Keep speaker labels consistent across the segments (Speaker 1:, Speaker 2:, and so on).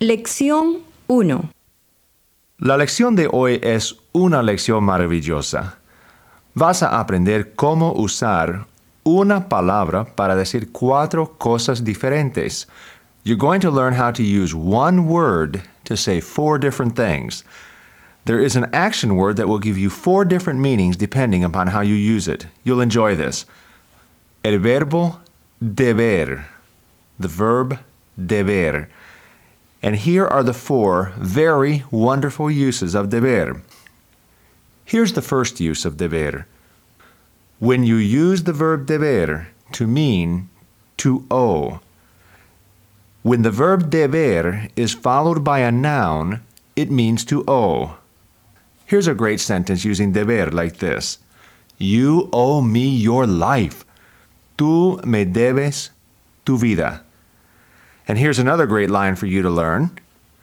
Speaker 1: Lección 1.
Speaker 2: La lección de hoy es una lección maravillosa. Vas a aprender cómo usar una palabra para decir 4 cosas diferentes. You're going to learn how to use one word to say 4 different things. There is an action word that will give you 4 different meanings depending upon how you use it. You'll enjoy this. El verbo deber. The verb deber. And here are the 4 very wonderful uses of deber. Here's the first use of deber. When you use the verb deber to mean to owe. When the verb deber is followed by a noun, it means to owe. Here's a great sentence using deber like this. You owe me your life. Tú me debes tu vida. And here's another great line for you to learn.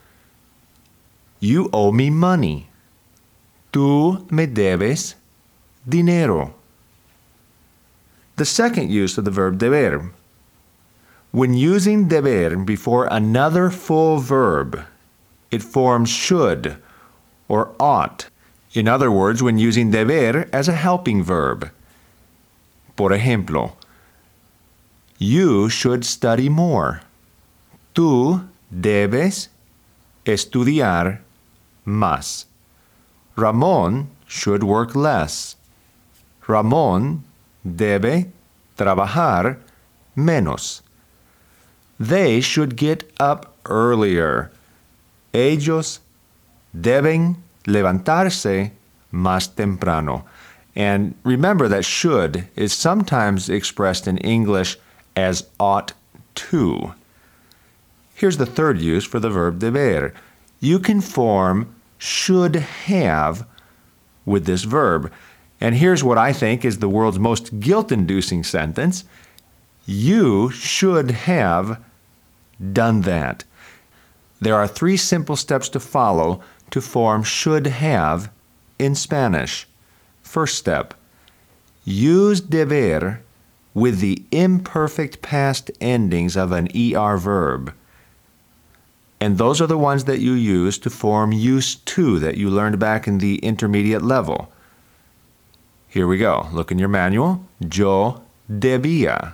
Speaker 2: You owe me money. Tú me debes dinero. The second use of the verb deber. When using deber before another full verb, it forms should or ought. In other words, when using deber as a helping verb. Por ejemplo, you should study more. Tú debes estudiar más. Ramón should work less. Ramón debe trabajar menos. They should get up earlier. Ellos deben levantarse más temprano. And remember that should is sometimes expressed in English as ought to. Here's the third use for the verb deber. You can form should have with this verb. And here's what I think is the world's most guilt-inducing sentence. You should have done that. There are 3 simple steps to follow to form should have in Spanish. First step, use deber with the imperfect past endings of an ER verb. And those are the ones that you use to form used to that you learned back in the intermediate level. Here we go. Look in your manual. Yo debía.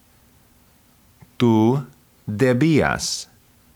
Speaker 2: Tú debías.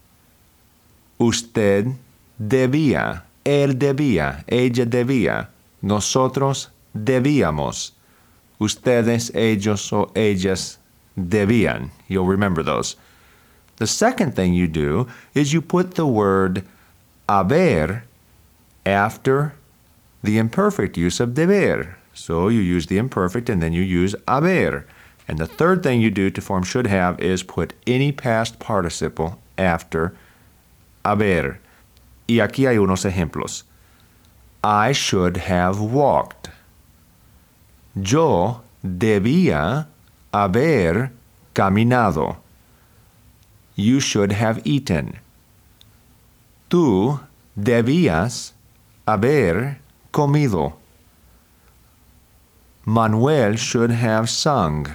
Speaker 2: Usted debía. Él debía. Ella debía. Nosotros debíamos. Ustedes, ellos, o ellas debían. You'll remember those. The second thing you do is you put the word haber after the imperfect use of deber. So you use the imperfect and then you use haber. And the third thing you do to form should have is put any past participle after haber. Y aquí hay unos ejemplos. I should have walked. Yo debía haber caminado. You should have eaten. Tú debías haber comido. Manuel should have sung.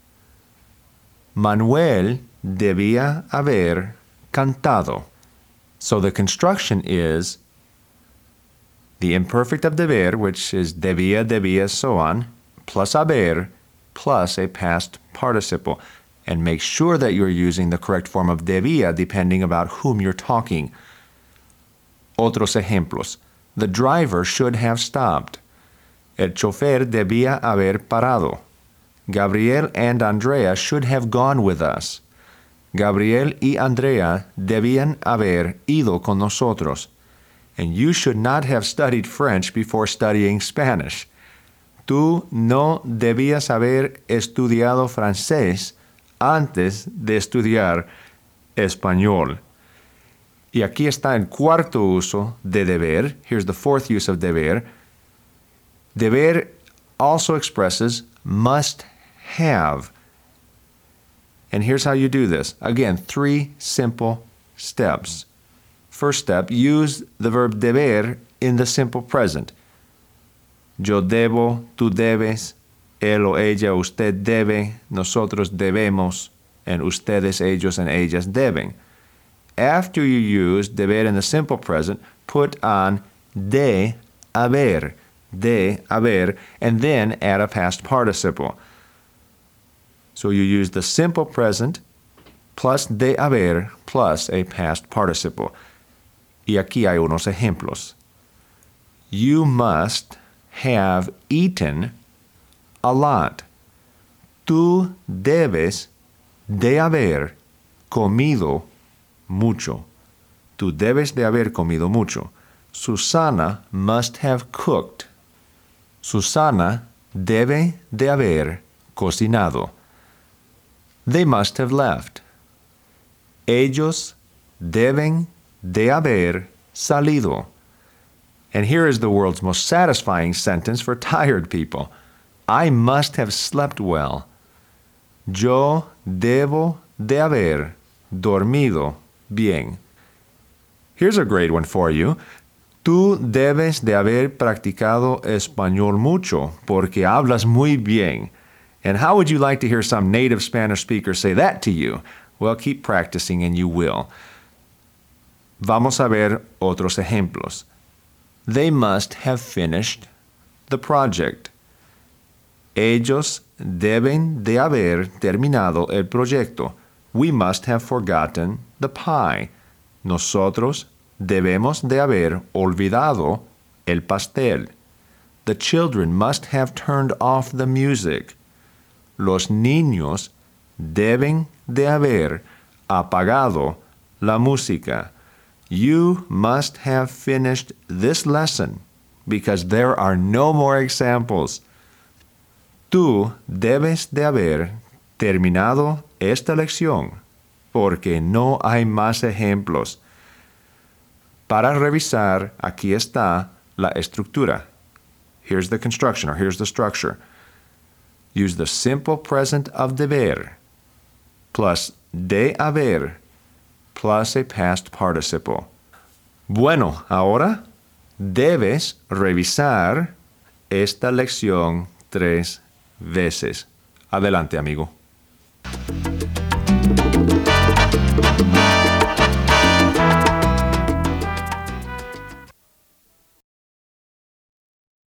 Speaker 2: Manuel debía haber cantado. So the construction is the imperfect of deber, which is debía, debía, so on, plus haber, plus a past participle. And make sure that you're using the correct form of debía depending about whom you're talking. Otros ejemplos. The driver should have stopped. El chofer debía haber parado. Gabriel and Andrea should have gone with us. Gabriel y Andrea debían haber ido con nosotros. And you should not have studied French before studying Spanish. Tú no debías haber estudiado francés antes de estudiar español. Y aquí está el cuarto uso de deber. Here's the fourth use of deber. Deber also expresses must have. And here's how you do this. Again, 3 simple steps. First step, use the verb deber in the simple present. Yo debo, tú debes, él o ella, usted debe, nosotros debemos, and ustedes, ellos, and ellas deben. after you use deber in the simple present, put on de haber, and then add a past participle. So you use the simple present plus de haber plus a past participle. Y aquí hay unos ejemplos. You must have eaten a lot. Tú debes de haber comido mucho. Tú debes de haber comido mucho. Susana must have cooked. Susana debe de haber cocinado. They must have left. Ellos deben de haber salido. And here is the world's most satisfying sentence for tired people. I must have slept well. Yo debo de haber dormido bien. Here's a great one for you. Tú debes de haber practicado español mucho porque hablas muy bien. And how would you like to hear some native Spanish speaker say that to you? Well, keep practicing and you will. Vamos a ver otros ejemplos. They must have finished the project. Ellos deben de haber terminado el proyecto. We must have forgotten the pie. Nosotros debemos de haber olvidado el pastel. The children must have turned off the music. Los niños deben de haber apagado la música. You must have finished this lesson because there are no more examples. Tú debes de haber terminado esta lección porque no hay más ejemplos. Para revisar, aquí está la estructura. Here's the construction, or here's the structure. Use the simple present of deber plus de haber plus a past participle. Bueno, ahora debes revisar esta lección 3 veces. Adelante, amigo.